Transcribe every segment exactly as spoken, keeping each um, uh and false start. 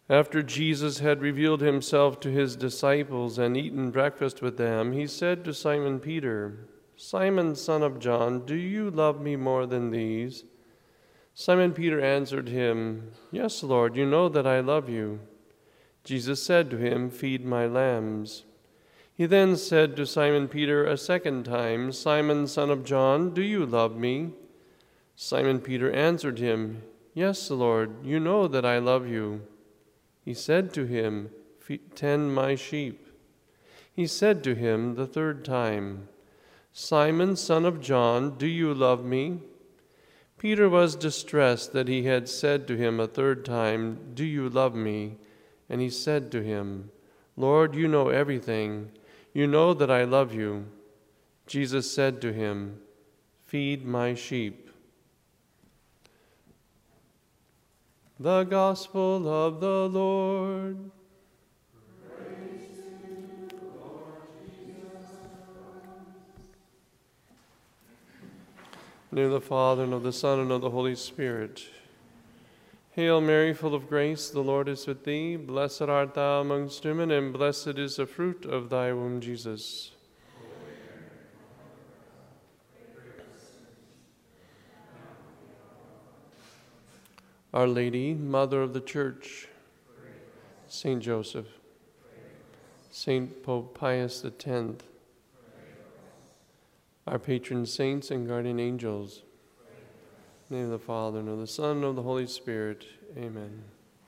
After Jesus had revealed himself to his disciples and eaten breakfast with them, he said to Simon Peter, "Simon, son of John, do you love me more than these?" Simon Peter answered him, "Yes, Lord, you know that I love you." Jesus said to him, "Feed my lambs." He then said to Simon Peter a second time, "Simon, son of John, do you love me?" Simon Peter answered him, "Yes, Lord, you know that I love you." He said to him, "Tend my sheep." He said to him the third time, "Simon, son of John, do you love me?" Peter was distressed that he had said to him a third time, "Do you love me?" And he said to him, "Lord, you know everything. You know that I love you." Jesus said to him, "Feed my sheep." The Gospel of the Lord. Praise to you, Lord Jesus Christ. In the name of the Father, and of the Son, and of the Holy Spirit. Hail Mary, full of grace, the Lord is with thee. Blessed art thou amongst women, and blessed is the fruit of thy womb, Jesus. Our Lady, Mother of the Church, Saint Joseph, Saint Pope Pius the tenth, our patron saints and guardian angels, in the name of the Father, and of the Son, and of the Holy Spirit. Amen.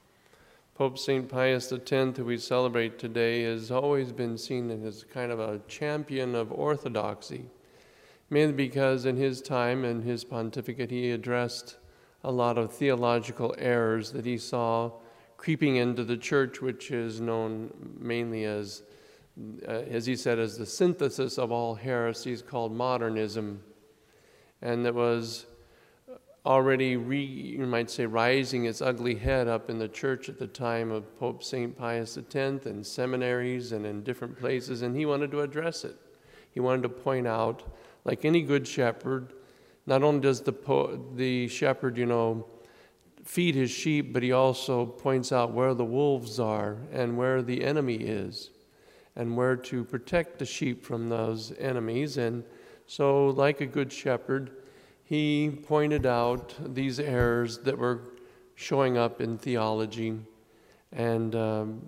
Pope Saint Pius the tenth, who we celebrate today, has always been seen as kind of a champion of orthodoxy, mainly because in his time and his pontificate he addressed a lot of theological errors that he saw creeping into the church, which is known mainly as, uh, as he said, as the synthesis of all heresies called modernism. And that was already, re, you might say, rising its ugly head up in the church at the time of Pope Saint Pius the tenth, in seminaries and in different places, and he wanted to address it. He wanted to point out, like any good shepherd, not only does the po- the shepherd, you know, feed his sheep, but he also points out where the wolves are and where the enemy is and where to protect the sheep from those enemies. And so, like a good shepherd, he pointed out these errors that were showing up in theology. And um,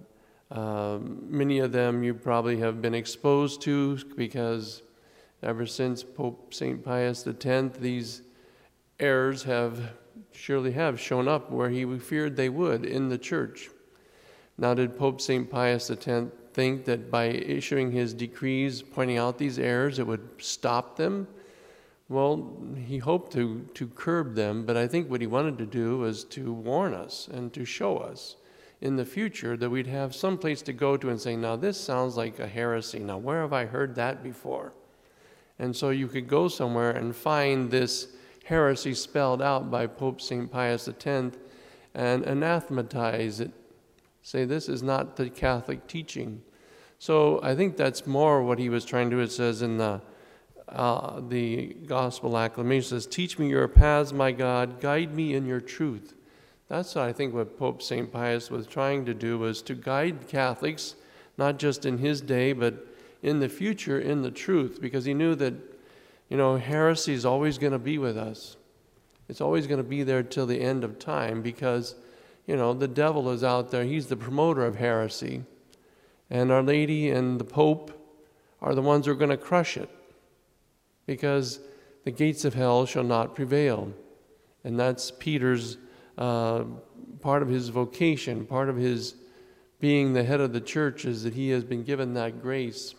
uh, many of them you probably have been exposed to, because ever since Pope Saint Pius the tenth, these errors have surely have shown up where he feared they would in the church. Now, did Pope Saint Pius the tenth think that by issuing his decrees pointing out these errors, it would stop them? Well, he hoped to, to curb them, but I think what he wanted to do was to warn us and to show us in the future that we'd have some place to go to and say, now this sounds like a heresy. Now, where have I heard that before? And so you could go somewhere and find this heresy spelled out by Pope Saint Pius the tenth and anathematize it. Say, this is not the Catholic teaching. So I think that's more what he was trying to do. It says in the uh, the Gospel Acclamation, it says, "Teach me your paths, my God, guide me in your truth." That's what I think what Pope Saint Pius was trying to do, was to guide Catholics, not just in his day, but in the future, in the truth, because he knew that, you know, heresy is always going to be with us. It's always going to be there till the end of time, because, you know, the devil is out there. He's the promoter of heresy. And Our Lady and the Pope are the ones who are going to crush it, because the gates of hell shall not prevail. And that's Peter's uh, part of his vocation, part of his being the head of the church, is that he has been given that grace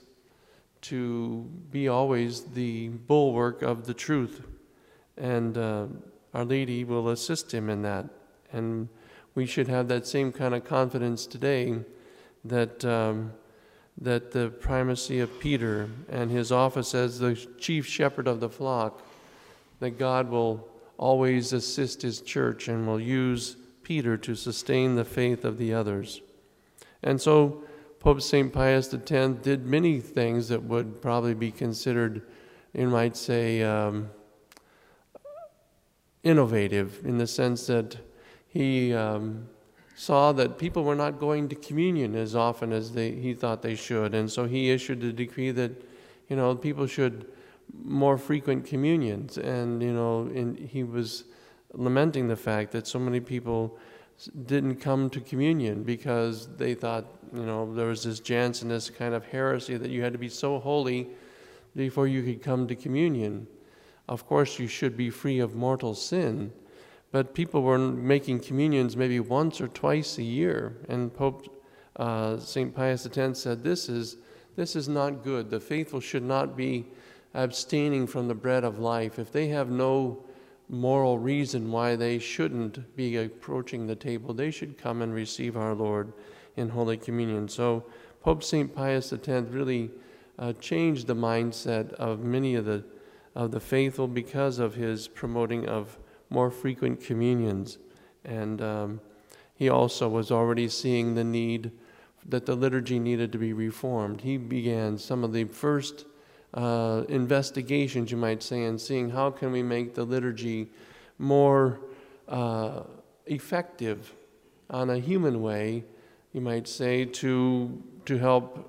to be always the bulwark of the truth. And uh, Our Lady will assist him in that. And we should have that same kind of confidence today that um, that the primacy of Peter and his office as the chief shepherd of the flock, that God will always assist his church and will use Peter to sustain the faith of the others. And so Pope Saint Pius the tenth did many things that would probably be considered, you might say, um, innovative, in the sense that he um, saw that people were not going to communion as often as they, he thought they should. And so he issued a decree that, you know, people should more frequent communions. And, you know, and he was lamenting the fact that so many people didn't come to communion because they thought, you know, there was this Jansenist kind of heresy that you had to be so holy before you could come to communion. Of course, you should be free of mortal sin, but people were making communions maybe once or twice a year, and Pope uh, Saint Pius X said, this is, this is not good. The faithful should not be abstaining from the bread of life. If they have no moral reason why they shouldn't be approaching the table, they should come and receive our Lord in Holy Communion. So Pope Saint Pius X really uh, changed the mindset of many of the, of the faithful because of his promoting of more frequent communions. And um, he also was already seeing the need that the liturgy needed to be reformed. He began some of the first uh, investigations, you might say, in seeing how can we make the liturgy more uh, effective on a human way, you might say, to, to help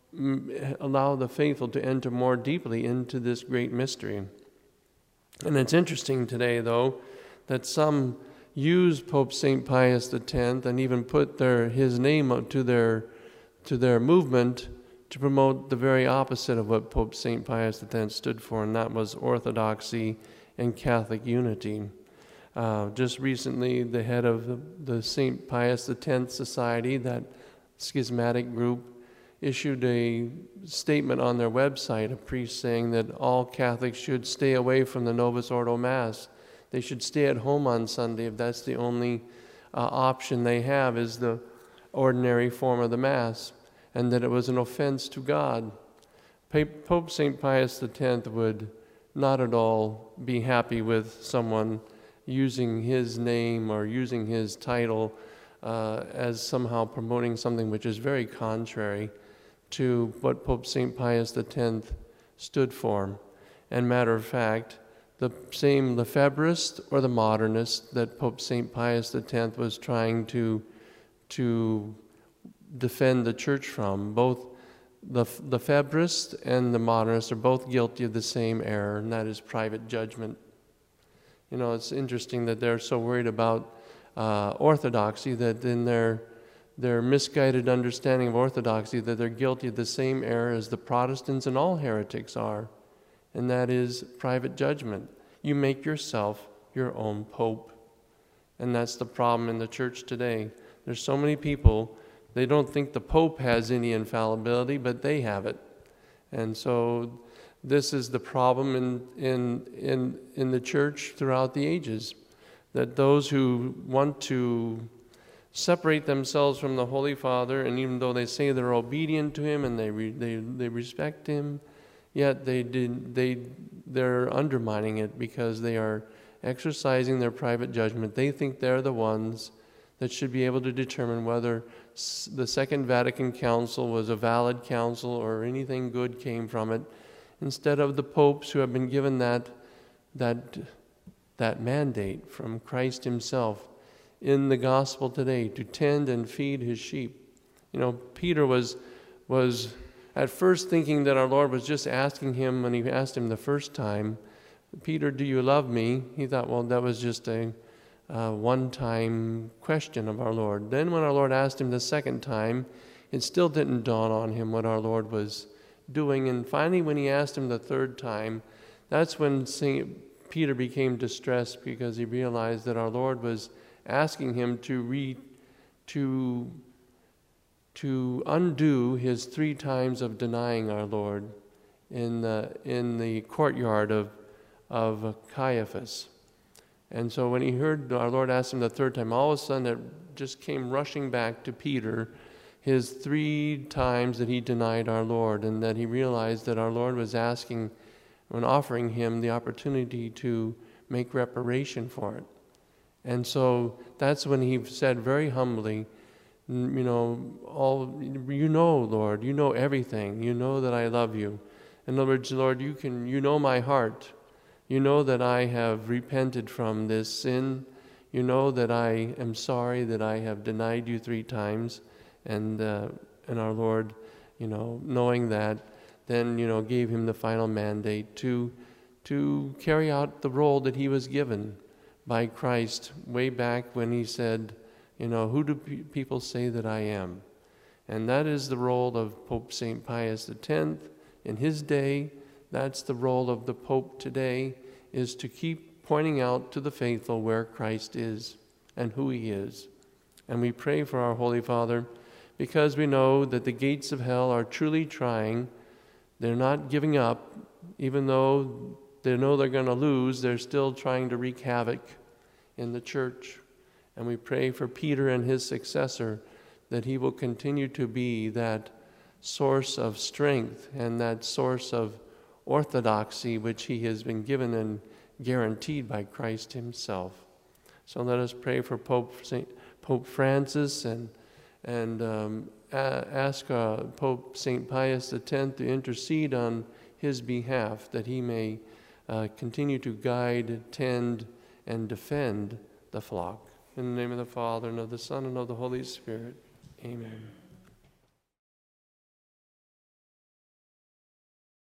m- allow the faithful to enter more deeply into this great mystery. And it's interesting today, though, that some use Pope Saint Pius X and even put their his name to their to their movement to promote the very opposite of what Pope Saint Pius X stood for, and that was orthodoxy and Catholic unity. Uh, just recently, the head of the, the Saint Pius X Society, that schismatic group, issued a statement on their website, a priest saying that all Catholics should stay away from the Novus Ordo Mass. They should stay at home on Sunday if that's the only uh, option they have is the ordinary form of the Mass, and that it was an offense to God. Pope Saint Pius X would not at all be happy with someone using his name or using his title uh, as somehow promoting something which is very contrary to what Pope Saint Pius X stood for. And matter of fact, the same Lefebvrist or the modernist that Pope Saint Pius X was trying to, to defend the church from, both the Lefebvrist and the modernist are both guilty of the same error, and that is private judgment. You know, it's interesting that they're so worried about uh, orthodoxy that in their, their misguided understanding of orthodoxy that they're guilty of the same error as the Protestants and all heretics are. And that is private judgment. You make yourself your own pope. And that's the problem in the church today. There's so many people, they don't think the pope has any infallibility, but they have it. And so this is the problem in, in, in, in the church throughout the ages, that those who want to separate themselves from the Holy Father, and even though they say they're obedient to him and they, re, they, they respect him, yet they did, they, they're undermining it because they are exercising their private judgment. They think they're the ones that should be able to determine whether the Second Vatican Council was a valid council or anything good came from it, instead of the popes who have been given that, that, that mandate from Christ himself in the gospel today to tend and feed his sheep. You know, Peter was was at first thinking that our Lord was just asking him, when he asked him the first time, Peter, do you love me? He thought, well, that was just a uh, one-time question of our Lord. Then when our Lord asked him the second time, it still didn't dawn on him what our Lord was doing. And finally, when he asked him the third time, that's when Saint Peter became distressed, because he realized that our Lord was asking him to re, to to undo his three times of denying our Lord in the, in the courtyard of, of Caiaphas. And so when he heard our Lord ask him the third time, all of a sudden it just came rushing back to Peter, his three times that he denied our Lord, and that he realized that our Lord was asking and offering him the opportunity to make reparation for it. And so that's when he said very humbly, you know, all you know, Lord, you know everything. You know that I love you. In other words, Lord, you can, you know my heart. You know that I have repented from this sin. you know that I am sorry that I have denied you three times. And, uh, and our Lord, you know, knowing that, then, you know, gave him the final mandate to, to carry out the role that he was given by Christ way back when he said, you know, who do pe- people say that I am? And that is the role of Pope Saint Pius the tenth in his day. That's the role of the Pope today, is to keep pointing out to the faithful where Christ is and who he is. And we pray for our Holy Father because we know that the gates of hell are truly trying. They're not giving up. Even though they know they're going to lose, they're still trying to wreak havoc in the church. And we pray for Peter and his successor, that he will continue to be that source of strength and that source of orthodoxy which he has been given and guaranteed by Christ himself. So let us pray for Pope Saint Pope Francis and and um, a- ask uh, Pope Saint Pius the tenth to intercede on his behalf, that he may uh, continue to guide, tend, and defend the flock. In the name of the Father, and of the Son, and of the Holy Spirit. Amen.